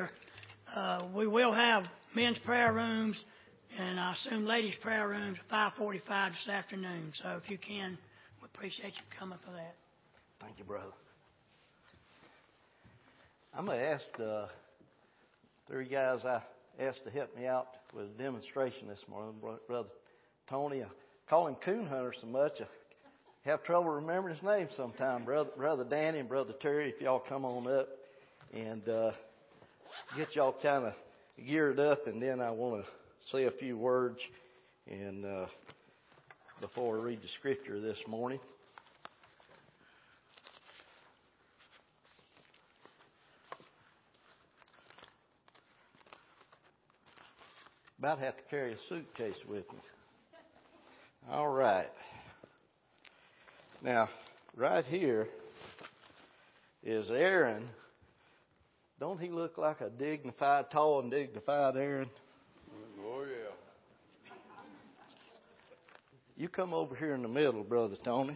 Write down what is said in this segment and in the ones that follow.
here, we will have men's prayer rooms and I assume ladies' prayer rooms at 5:45 this afternoon. So if you can, we appreciate you coming for that. Thank you, brother. I'm going to ask three guys I asked to help me out with a demonstration this morning. Brother Tony, I call him Coon Hunter so much, I have trouble remembering his name sometime. Brother Danny and Brother Terry, if y'all come on up and get y'all kind of geared up, and then I want to say a few words and before I read the scripture this morning. About have to carry a suitcase with me. All right. Now, right here is Aaron. Don't he look like a tall and dignified Aaron? Oh, yeah. You come over here in the middle, Brother Tony.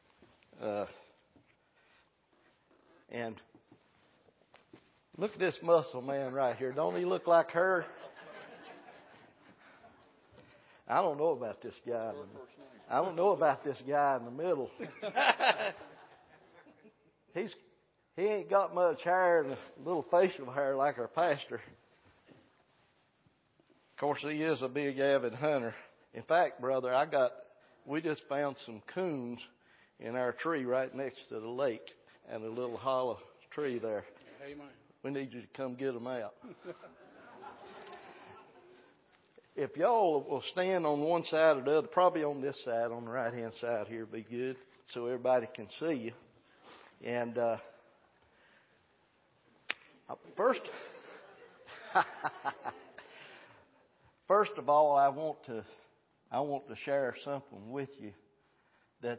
And look at this muscle man right here. Don't he look like her? I don't know about this guy. I don't know about this guy in the middle. He ain't got much hair and a little facial hair like our pastor. Of course, he is a big avid hunter. In fact, brother, we just found some coons in our tree right next to the lake and a little hollow tree there. Amen. We need you to come get them out. If y'all will stand on one side or the other, probably on this side, on the right-hand side here, be good, so everybody can see you. And first of all, I want to share something with you that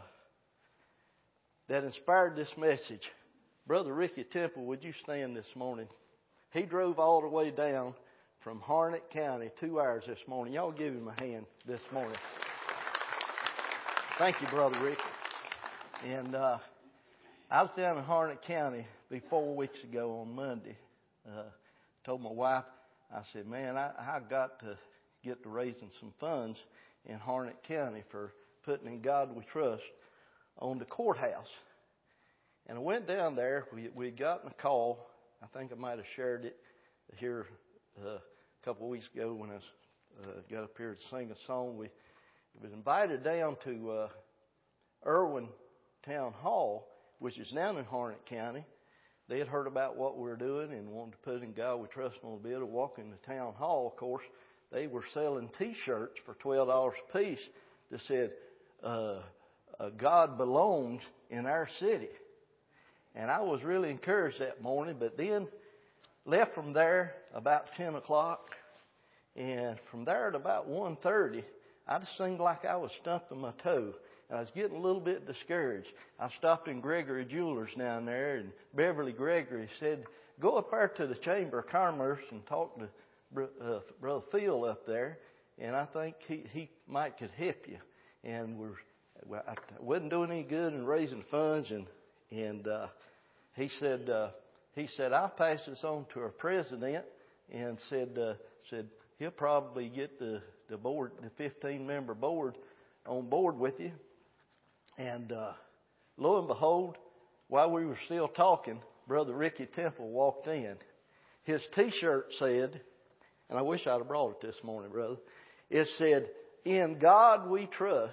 inspired this message. Brother Ricky Temple, would you stand this morning? He drove all the way down from Harnett County, 2 hours this morning. Y'all give him a hand this morning. Thank you, Brother Rick. And I was down in Harnett County 4 weeks ago on Monday. Told my wife, I said, man, I got to get to raising some funds in Harnett County for putting In God We Trust on the courthouse. And I went down there. We'd gotten a call. I think I might have shared it here a couple of weeks ago when I got up here to sing a song. We was invited down to Irwin Town Hall, which is down in Harnett County. They had heard about what we were doing and wanted to put In God We Trust on a bit of walk in the town hall. Of course, they were selling T-shirts for $12 a piece that said, God belongs in our city. And I was really encouraged that morning, but then left from there about 10 o'clock, and from there at about 1:30, I just seemed like I was stumping my toe, and I was getting a little bit discouraged. I stopped in Gregory Jewelers down there, and Beverly Gregory said, go up there to the Chamber of Commerce and talk to Brother Phil up there, and I think he might could help you. And I wasn't doing any good in raising funds, and he said, I'll pass this on to our president, and said he'll probably get the board, the 15-member board, on board with you. And lo and behold, while we were still talking, Brother Ricky Temple walked in. His T-shirt said, and I wish I'd have brought it this morning, brother. It said, In God We Trust,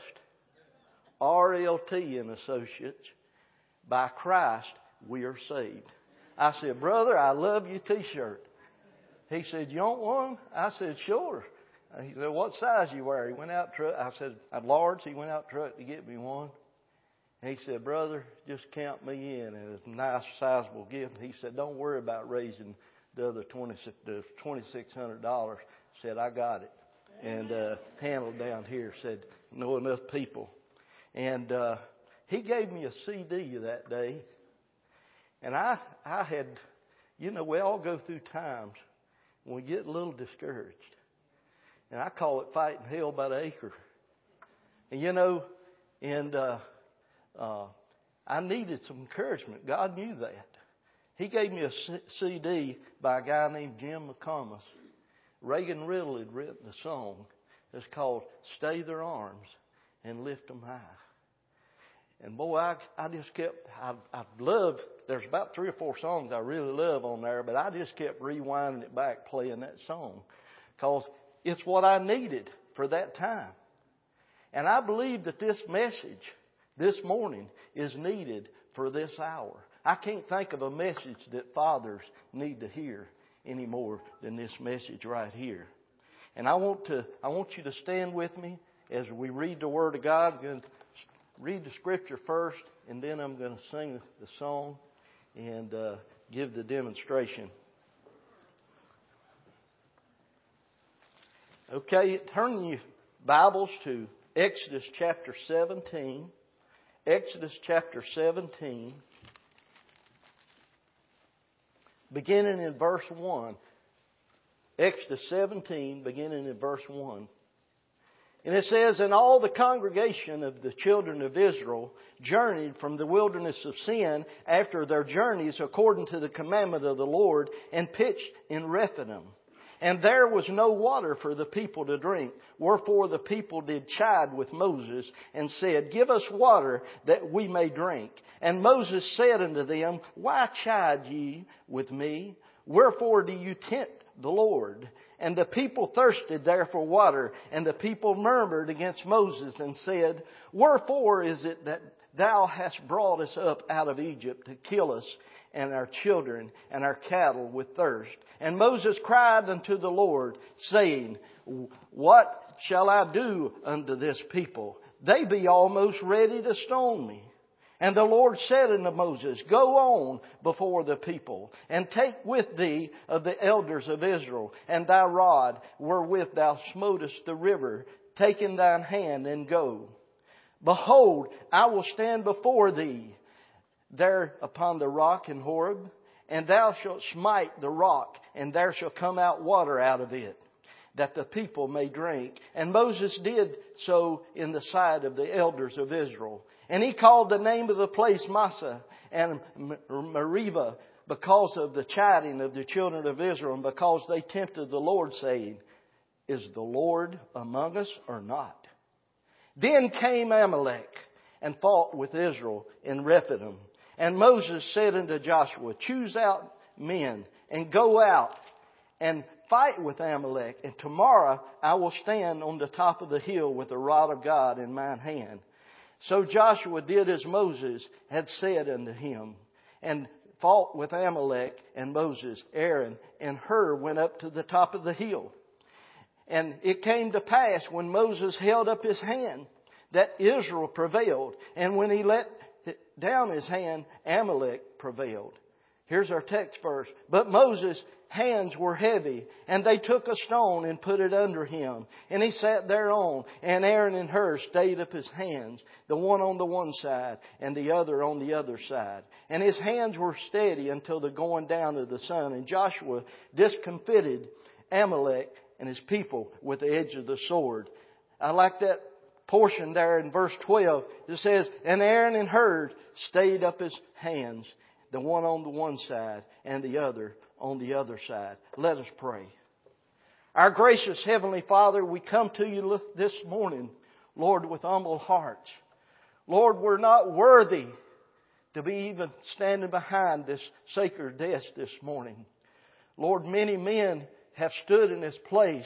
RLT and Associates, by Christ we are saved. I said, brother, I love your T-shirt. He said, you want one? I said, sure. He said, what size you wear? He went out truck. I said, I'm large. He went out truck to get me one. And he said, brother, just count me in. And it's a nice, sizable gift. He said, don't worry about raising the other $2,600. Said, I got it. And handled down here. Said, know enough people. And he gave me a CD that day. And I had, we all go through times when we get a little discouraged. And I call it fighting hell by the acre. And I needed some encouragement. God knew that. He gave me a CD by a guy named Jim McComas. Reagan Riddle had written a song. It's called Stay Their Arms and Lift 'Em High. And boy, I just kept, I love, there's about 3 or 4 songs I really love on there, but I just kept rewinding it back, playing that song. Because it's what I needed for that time. And I believe that this message this morning is needed for this hour. I can't think of a message that fathers need to hear any more than this message right here. And I want you to stand with me as we read the Word of God. I'm going to read the Scripture first, and then I'm going to sing the song and give the demonstration. Okay, turn your Bibles to Exodus chapter 17. Exodus chapter 17, beginning in verse 1. Exodus 17, beginning in verse 1. And it says, And all the congregation of the children of Israel journeyed from the wilderness of Sin after their journeys according to the commandment of the Lord, and pitched in Rephidim. And there was no water for the people to drink. Wherefore the people did chide with Moses, and said, Give us water that we may drink. And Moses said unto them, Why chide ye with me? Wherefore do you tempt the Lord? And the people thirsted there for water. And the people murmured against Moses, and said, Wherefore is it that thou hast brought us up out of Egypt to kill us and our children and our cattle with thirst? And Moses cried unto the Lord, saying, What shall I do unto this people? They be almost ready to stone me. And the Lord said unto Moses, Go on before the people, and take with thee of the elders of Israel, and thy rod wherewith thou smotest the river, take in thine hand, and go. Behold, I will stand before thee there upon the rock in Horeb, and thou shalt smite the rock, and there shall come out water out of it, that the people may drink. And Moses did so in the sight of the elders of Israel. And he called the name of the place Massah and Meribah, because of the chiding of the children of Israel, and because they tempted the Lord, saying, Is the Lord among us or not? Then came Amalek and fought with Israel in Rephidim. And Moses said unto Joshua, Choose out men and go out and fight with Amalek. And tomorrow I will stand on the top of the hill with the rod of God in mine hand. So Joshua did as Moses had said unto him, and fought with Amalek. And Moses, Aaron, and Hur went up to the top of the hill. And it came to pass, when Moses held up his hand, that Israel prevailed. And when he let down his hand, Amalek prevailed. Here's our text verse. But Moses' hands were heavy, and they took a stone and put it under him. And he sat thereon, and Aaron and Hur stayed up his hands, the one on the one side, and the other on the other side. And his hands were steady until the going down of the sun. And Joshua discomfited Amalek and his people with the edge of the sword. I like that portion there in verse 12. It says, And Aaron and Hur stayed up his hands, the one on the one side and the other on the other side. Let us pray. Our gracious Heavenly Father, we come to you this morning, Lord, with humble hearts. Lord, we're not worthy to be even standing behind this sacred desk this morning. Lord, many men have stood in this place,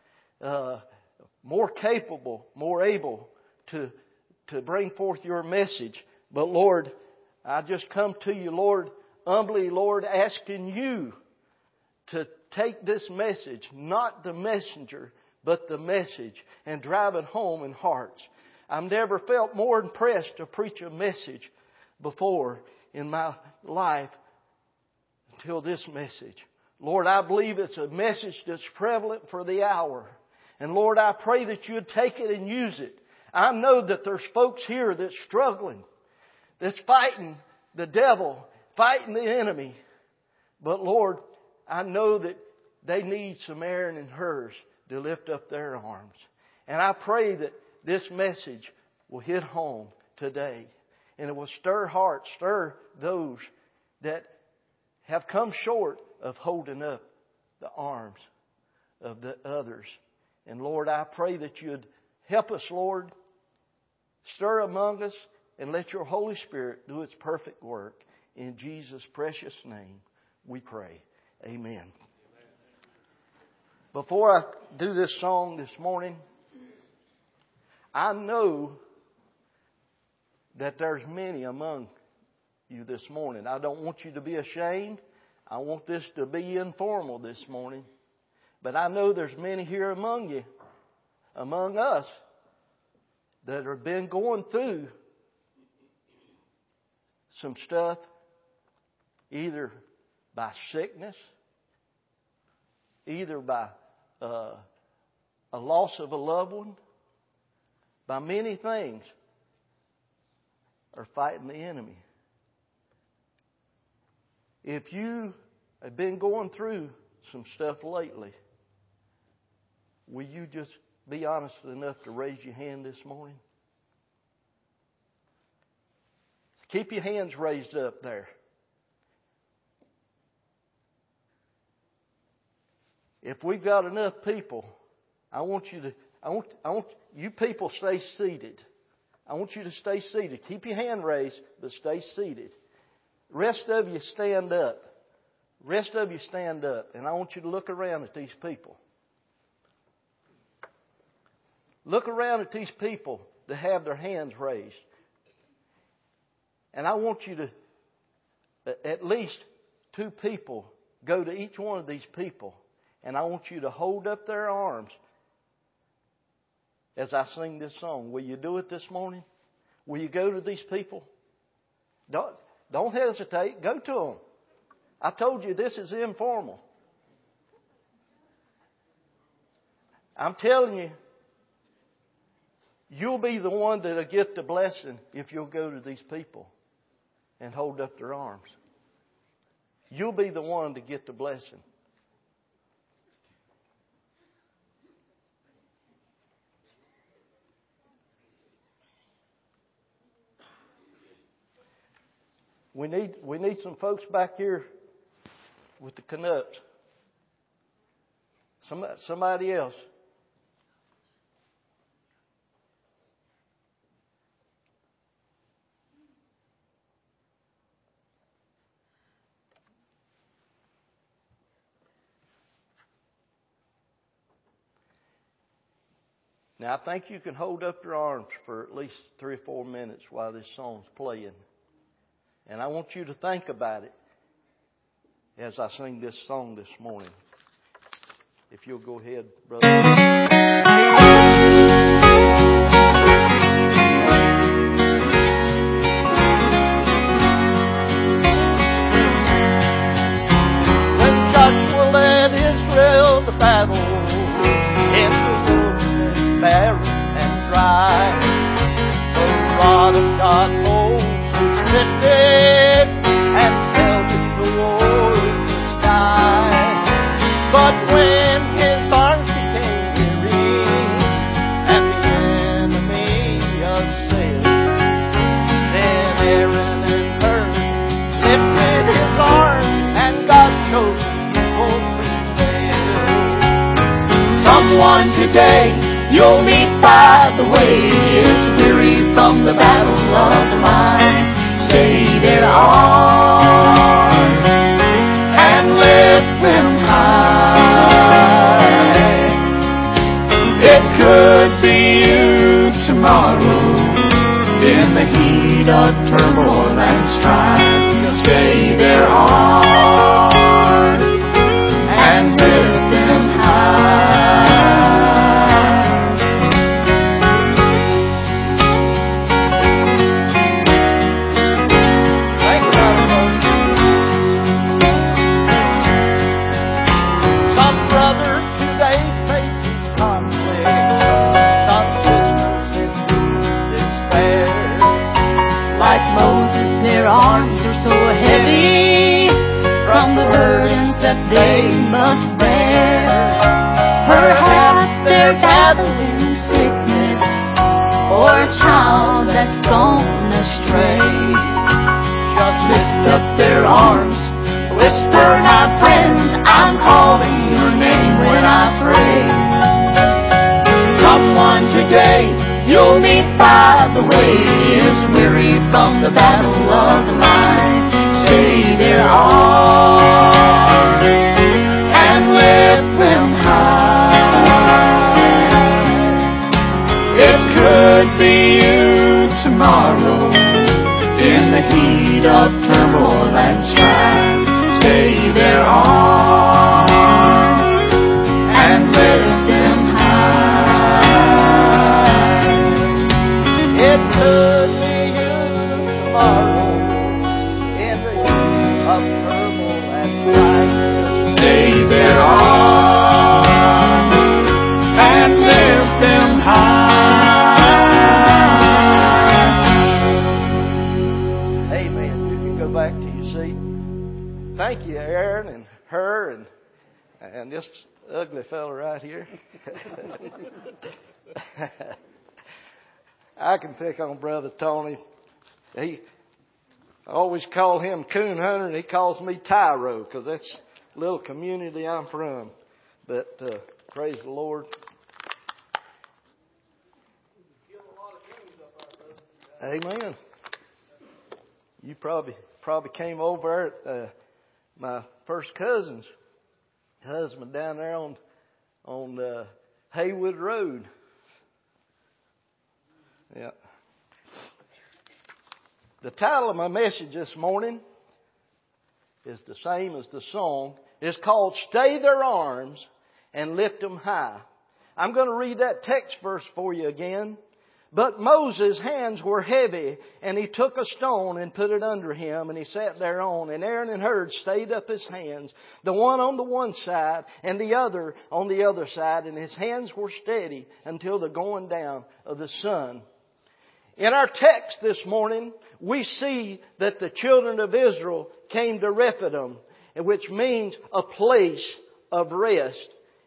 more capable, more able to bring forth your message. But Lord, I just come to you, Lord, humbly, Lord, asking you to take this message, not the messenger, but the message, and drive it home in hearts. I've never felt more impressed to preach a message before in my life until this message. Lord, I believe it's a message that's prevalent for the hour. And Lord, I pray that you'd take it and use it. I know that there's folks here that's struggling, that's fighting the devil, fighting the enemy. But Lord, I know that they need some Aaron and Hurs to lift up their arms. And I pray that this message will hit home today. And it will stir hearts, stir those that have come short of holding up the arms of the others. And Lord, I pray that you'd help us, Lord. Stir among us and let your Holy Spirit do its perfect work. In Jesus' precious name we pray. Amen. Before I do this song this morning, I know that there's many among you this morning. I don't want you to be ashamed. I want this to be informal this morning. But I know there's many here among you, among us, that have been going through some stuff, either by sickness, either by a loss of a loved one, by many things, are fighting the enemy. If you have been going through some stuff lately, will you just be honest enough to raise your hand this morning? Keep your hands raised up there. If we've got enough people, I want you people stay seated. I want you to stay seated. Keep your hand raised, but stay seated. Rest of you stand up. Rest of you stand up. And I want you to look around at these people. Look around at these people that have their hands raised. And I want you to, at least 2 people, go to each one of these people. And I want you to hold up their arms as I sing this song. Will you do it this morning? Will you go to these people? Don't hesitate. Go to them. I told you this is informal. I'm telling you, you'll be the one that'll get the blessing if you'll go to these people and hold up their arms. You'll be the one to get the blessing. We need some folks back here with the Canucks. Somebody else. Now, I think you can hold up your arms for at least 3 or 4 minutes while this song's playing. And I want you to think about it as I sing this song this morning. If you'll go ahead, brother. When Joshua led Israel to battle in the wilderness, barren and dry, the rod of God Moses lifted and held in the warrior's sky. But when his arms became weary and the enemy assailed, then Aaron and Hur lifted his arms and God's chosen people prevailed. Someone today you'll meet by the way is weary from the battle of the mind. Stay their arms and lift them high. It could be you tomorrow in the heat of turmoil and strife. Stay their arms and lift them high. They must bear. Perhaps they're battling sickness or a child that's gone astray. Just lift up their arms, whisper day. You'll meet by the way is weary from the battle of life. Stay their arms and lift them high. It could be you tomorrow in the heat of turmoil and strife. Stay their arms and lift them high. It could be you tomorrow in the heat of turmoil and strife. Stay their arms and lift them high. Amen. You can go back to your seat. Thank you, Aaron and her and this ugly fella right here. I can pick on Brother Tony. I always call him Coon Hunter, and he calls me Tyro because that's the little community I'm from. But praise the Lord. Amen. You probably came over at my first cousin's husband down there on Haywood Road. Yeah. The title of my message this morning is the same as the song. It's called Stay Their Arms and Lift Them High. I'm going to read that text verse for you again. But Moses' hands were heavy, and he took a stone and put it under him, and he sat thereon. And Aaron and Hur stayed up his hands, the one on the one side and the other on the other side, and his hands were steady until the going down of the sun. In our text this morning, we see that the children of Israel came to Rephidim, which means a place of rest.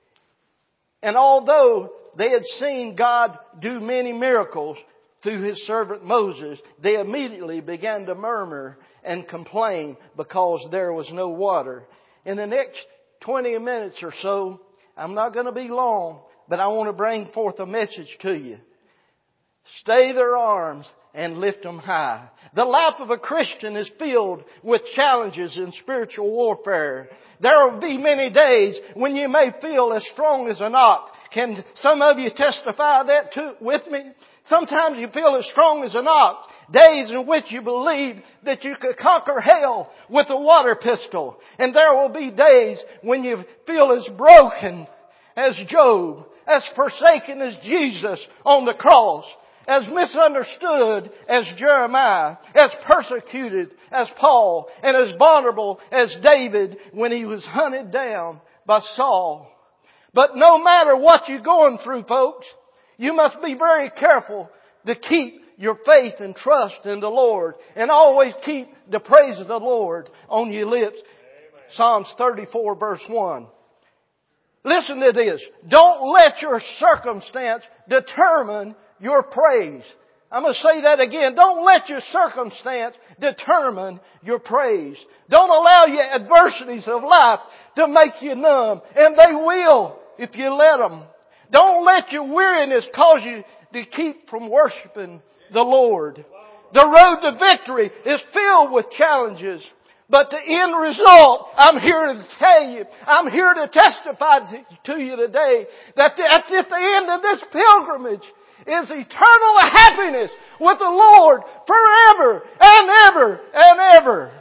And although they had seen God do many miracles through His servant Moses, they immediately began to murmur and complain because there was no water. In the next 20 minutes or so, I'm not going to be long, but I want to bring forth a message to you. Stay their arms and lift them high. The life of a Christian is filled with challenges in spiritual warfare. There will be many days when you may feel as strong as an ox. Can some of you testify that too with me? Sometimes you feel as strong as an ox. Days in which you believe that you could conquer hell with a water pistol. And there will be days when you feel as broken as Job, as forsaken as Jesus on the cross, as misunderstood as Jeremiah, as persecuted as Paul, and as vulnerable as David when he was hunted down by Saul. But no matter what you're going through, folks, you must be very careful to keep your faith and trust in the Lord, and always keep the praise of the Lord on your lips. Amen. Psalms 34 verse 1. Listen to this. Don't let your circumstance determine your praise. I'm going to say that again. Don't let your circumstance determine your praise. Don't allow your adversities of life to make you numb. And they will if you let them. Don't let your weariness cause you to keep from worshiping the Lord. The road to victory is filled with challenges. But the end result, I'm here to tell you, I'm here to testify to you today that at the end of this pilgrimage is eternal happiness with the Lord forever and ever and ever.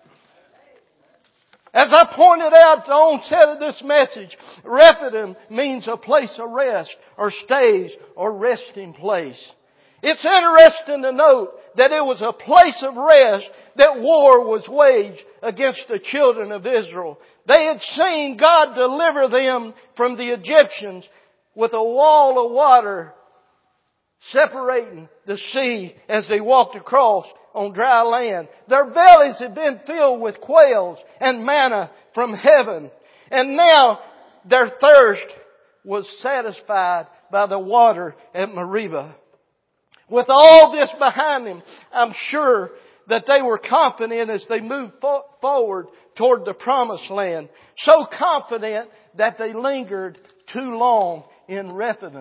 As I pointed out at the onset of this message, Rephidim means a place of rest or stays or resting place. It's interesting to note that it was a place of rest that war was waged against the children of Israel. They had seen God deliver them from the Egyptians with a wall of water separating the sea as they walked across on dry land. Their bellies had been filled with quails and manna from heaven. And now their thirst was satisfied by the water at Meribah. With all this behind them, I'm sure that they were confident as they moved forward toward the promised land. So confident that they lingered too long in Rephidim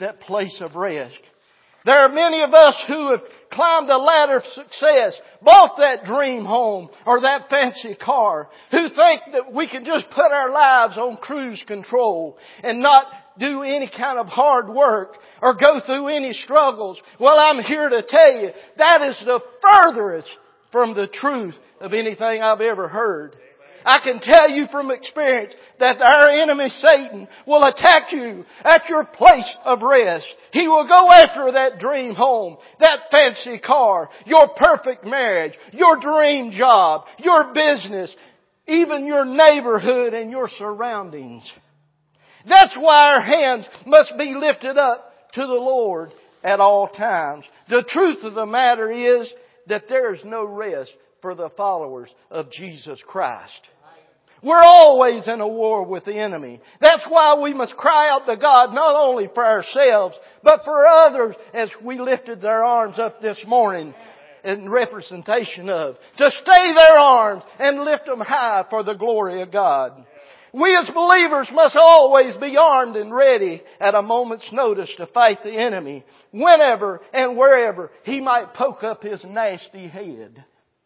that place of rest. There are many of us who have climbed the ladder of success, bought that dream home or that fancy car, who think that we can just put our lives on cruise control and not do any kind of hard work or go through any struggles. Well, I'm here to tell you, that is the furthest from the truth of anything I've ever heard. I can tell you from experience that our enemy Satan will attack you at your place of rest. He will go after that dream home, that fancy car, your perfect marriage, your dream job, your business, even your neighborhood and your surroundings. That's why our hands must be lifted up to the Lord at all times. The truth of the matter is that there is no rest for the followers of Jesus Christ. We're always in a war with the enemy. That's why we must cry out to God not only for ourselves, but for others, as we lifted their arms up this morning in representation of. To stay their arms and lift them high for the glory of God. We as believers must always be armed and ready at a moment's notice to fight the enemy, whenever and wherever he might poke up his nasty head.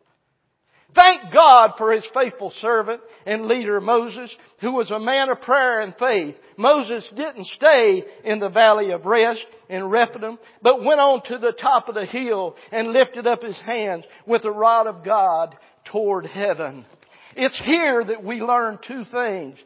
Thank God for His faithful servant and leader Moses, who was a man of prayer and faith. Moses didn't stay in the valley of rest in Rephidim, but went on to the top of the hill and lifted up his hands with the rod of God toward heaven. It's here that we learn two things.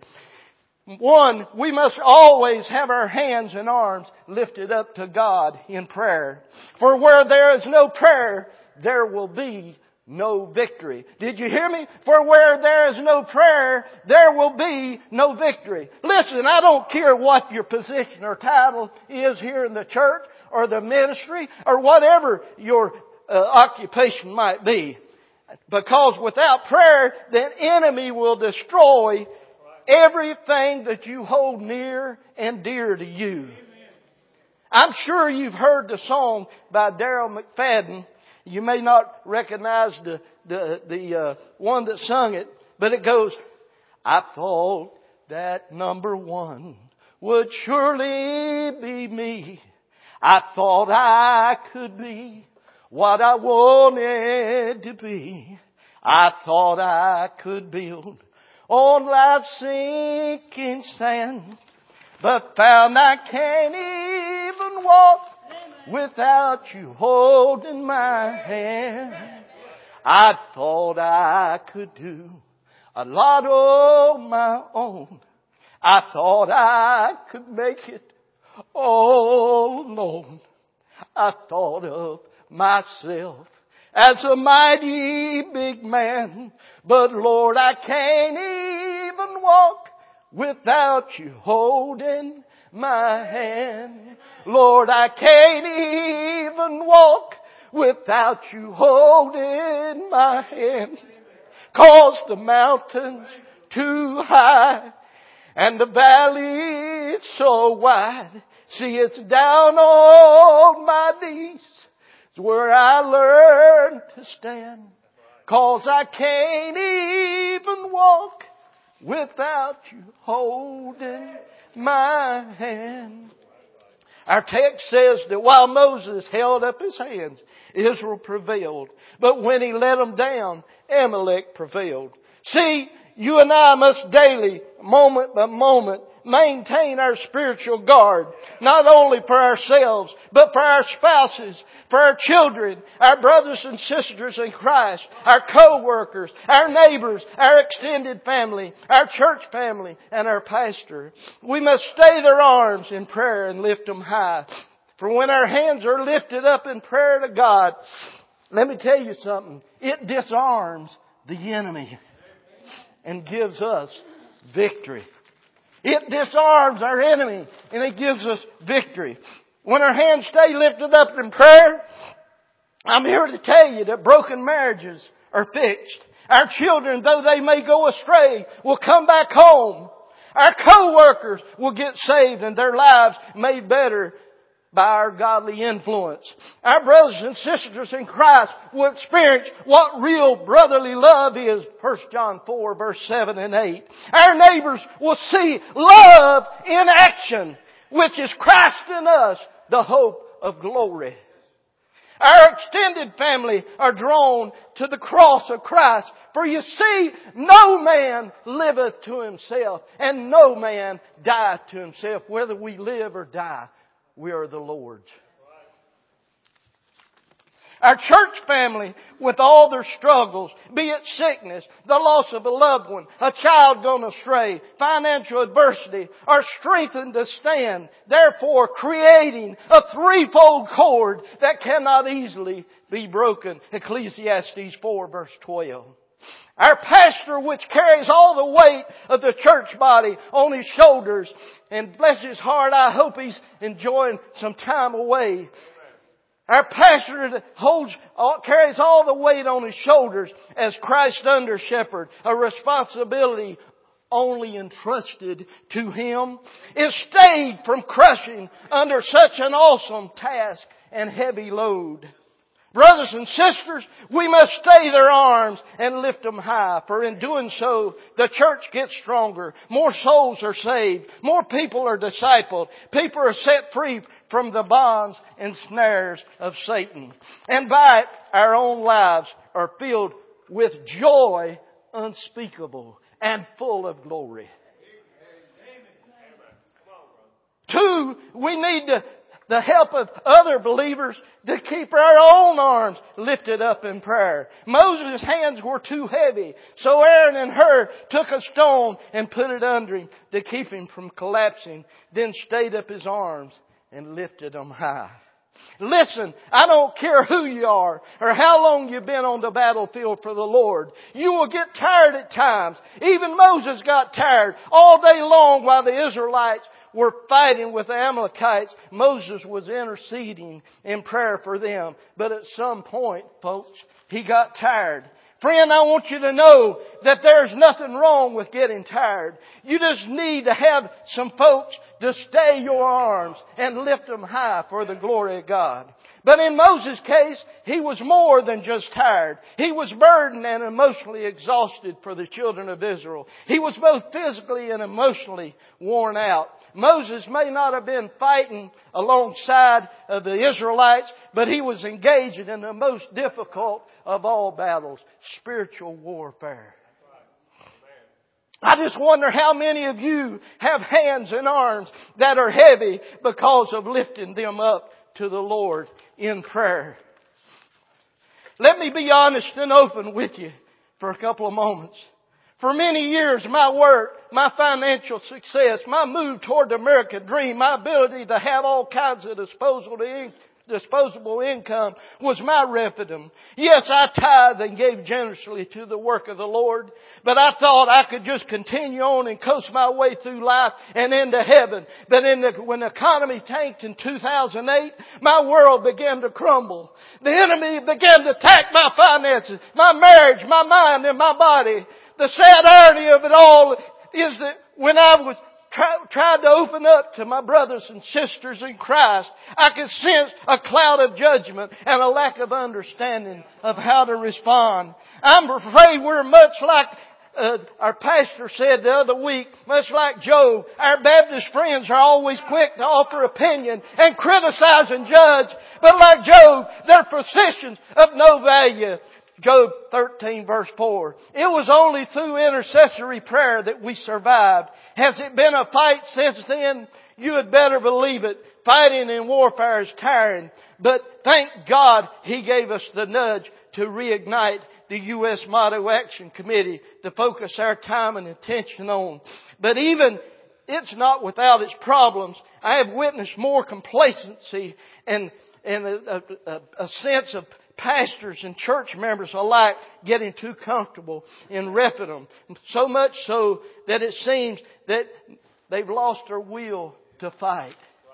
One, we must always have our hands and arms lifted up to God in prayer. For where there is no prayer, there will be no victory. Did you hear me? For where there is no prayer, there will be no victory. Listen, I don't care what your position or title is here in the church or the ministry or whatever your occupation might be. Because without prayer, the enemy will destroy everything that you hold near and dear to you. I'm sure you've heard the song by Darrell McFadden. You may not recognize the one that sung it, but it goes, I thought that number one would surely be me. I thought I could be what I wanted to be. I thought I could build on life's sinking sand, but found I can't even walk without you holding my hand. I thought I could do a lot on my own. I thought I could make it all alone. I thought of myself as a mighty big man. But Lord, I can't even walk without you holding my hand. Lord, I can't even walk without you holding my hand. 'Cause the mountain's too high and the valley's so wide. See, it's down on my knees. It's where I learned to stand. 'Cause I can't even walk without you holding my hand. Our text says that while Moses held up his hands, Israel prevailed. But when he let them down, Amalek prevailed. See, you and I must daily, moment by moment, maintain our spiritual guard, not only for ourselves, but for our spouses, for our children, our brothers and sisters in Christ, our co-workers, our neighbors, our extended family, our church family, and our pastor. We must stay their arms in prayer and lift them high. For when our hands are lifted up in prayer to God, let me tell you something, it disarms the enemy and gives us victory. It disarms our enemy and it gives us victory. When our hands stay lifted up in prayer, I'm here to tell you that broken marriages are fixed. Our children, though they may go astray, will come back home. Our co-workers will get saved and their lives made better by our godly influence. Our brothers and sisters in Christ will experience what real brotherly love is. 1 John 4 verse 7 and 8. Our neighbors will see love in action. which is Christ in us, the hope of glory. Our extended family are drawn to the cross of Christ. For you see, no man liveth to himself, and no man dieth to himself. Whether we live or die, we are the Lord's. Our church family, with all their struggles, be it sickness, the loss of a loved one, a child gone astray, financial adversity, are strengthened to stand, therefore creating a threefold cord that cannot easily be broken. Ecclesiastes 4 verse 12. Our pastor, which carries all the weight of the church body on his shoulders, and bless his heart, I hope he's enjoying some time away. Our pastor carries all the weight on his shoulders as Christ's under shepherd, a responsibility only entrusted to him, is stayed from crushing under such an awesome task and heavy load. Brothers and sisters, we must stay their arms and lift them high, for in doing so, the church gets stronger. More souls are saved. More people are discipled. People are set free from the bonds and snares of Satan. And by it, our own lives are filled with joy unspeakable and full of glory. 2, we need the help of other believers to keep our own arms lifted up in prayer. Moses' hands were too heavy, so Aaron and Hur took a stone and put it under him to keep him from collapsing, then stayed up his arms and lifted them high. Listen, I don't care who you are or how long you've been on the battlefield for the Lord. You will get tired at times. Even Moses got tired all day long while the Israelites were fighting with the Amalekites. Moses was interceding in prayer for them. But at some point, folks, he got tired. Friend, I want you to know that there's nothing wrong with getting tired. You just need to have some folks to stay your arms and lift them high for the glory of God. But in Moses' case, he was more than just tired. He was burdened and emotionally exhausted for the children of Israel. He was both physically and emotionally worn out. Moses may not have been fighting alongside of the Israelites, but he was engaged in the most difficult of all battles, spiritual warfare. I just wonder how many of you have hands and arms that are heavy because of lifting them up to the Lord in prayer. Let me be honest and open with you for a couple of moments. For many years, my work, my financial success, my move toward the American dream, my ability to have all kinds of disposable income was my refidim. Yes, I tithed and gave generously to the work of the Lord, but I thought I could just continue on and coast my way through life and into heaven. But when the economy tanked in 2008, my world began to crumble. The enemy began to attack my finances, my marriage, my mind, and my body. The sad irony of it all is that when I was tried to open up to my brothers and sisters in Christ, I could sense a cloud of judgment and a lack of understanding of how to respond. I'm afraid we're much like our pastor said the other week, much like Job. Our Baptist friends are always quick to offer opinion and criticize and judge, but like Job, their positions of no value. Job 13 verse 4. It was only through intercessory prayer that we survived. Has it been a fight since then? You had better believe it. Fighting in warfare is tiring. But thank God He gave us the nudge to reignite the U.S. Motto Action Committee to focus our time and attention on. But even it's not without its problems. I have witnessed more complacency and a sense of pastors and church members alike getting too comfortable in referendum. So much so that it seems that they've lost their will to fight.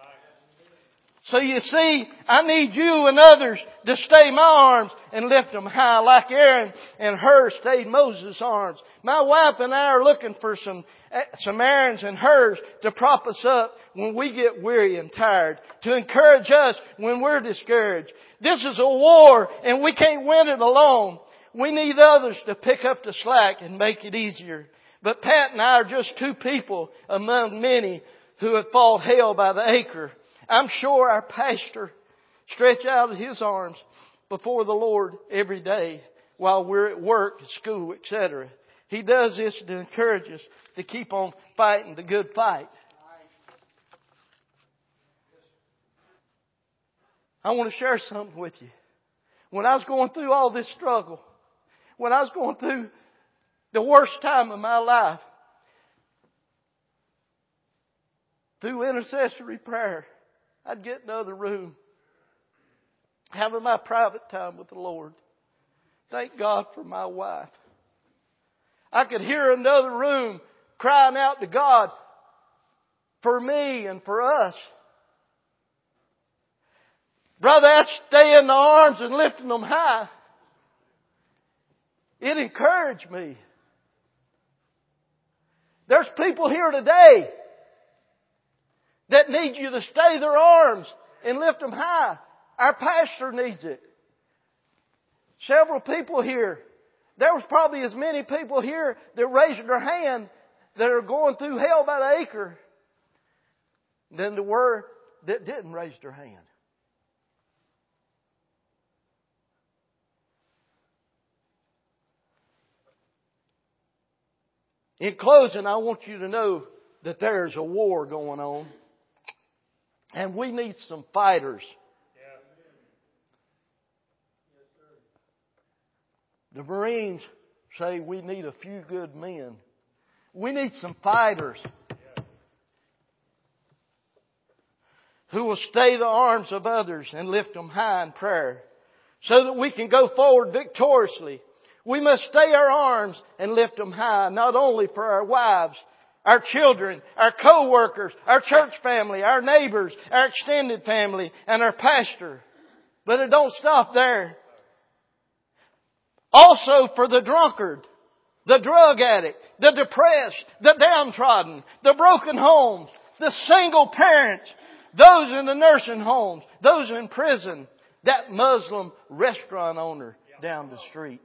So you see, I need you and others to stay my arms and lift them high like Aaron and Hur stayed Moses' arms. My wife and I are looking for some Aarons and Hurs to prop us up when we get weary and tired, to encourage us when we're discouraged. This is a war and we can't win it alone. We need others to pick up the slack and make it easier. But Pat and I are just two people among many who have fought hell by the acre. I'm sure our pastor stretches out his arms before the Lord every day while we're at work, school, etc. He does this to encourage us to keep on fighting the good fight. I want to share something with you. When I was going through all this struggle, when I was going through the worst time of my life, through intercessory prayer, I'd get in the other room, having my private time with the Lord. Thank God for my wife. I could hear another room crying out to God for me and for us. Brother, that's staying in the arms and lifting them high. It encouraged me. There's people here today that need you to stay their arms and lift them high. Our pastor needs it. Several people here. There was probably as many people here that raised their hand that are going through hell by the acre than there were that didn't raise their hand. In closing, I want you to know that there's a war going on. And we need some fighters. The Marines say we need a few good men. We need some fighters who will stay the arms of others and lift them high in prayer so that we can go forward victoriously. We must stay our arms and lift them high, not only for our wives, our children, our co-workers, our church family, our neighbors, our extended family, and our pastor. But it don't stop there. Also for the drunkard, the drug addict, the depressed, the downtrodden, the broken homes, the single parents, those in the nursing homes, those in prison, that Muslim restaurant owner down the street.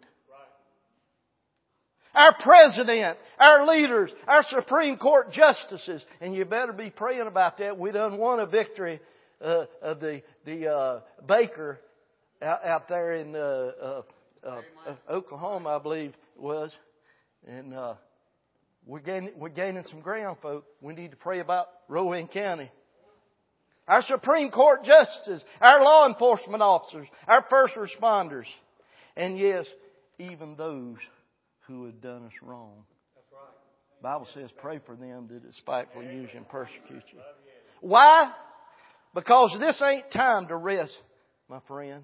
Our president, our leaders, our Supreme Court justices, and you better be praying about that. We done won a victory of the Baker out there in Oklahoma, I believe it was, and we're gaining some ground, folks. We need to pray about Rowan County. Our Supreme Court justices, our law enforcement officers, our first responders, and yes, even those who have done us wrong. The Bible says, pray for them that despitefully use and persecute you. Why? Because this ain't time to rest, my friend.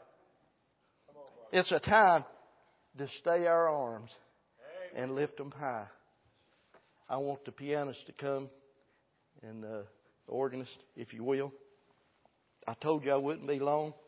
It's a time to stay our arms and lift them high. I want the pianist to come and the organist, if you will. I told you I wouldn't be long.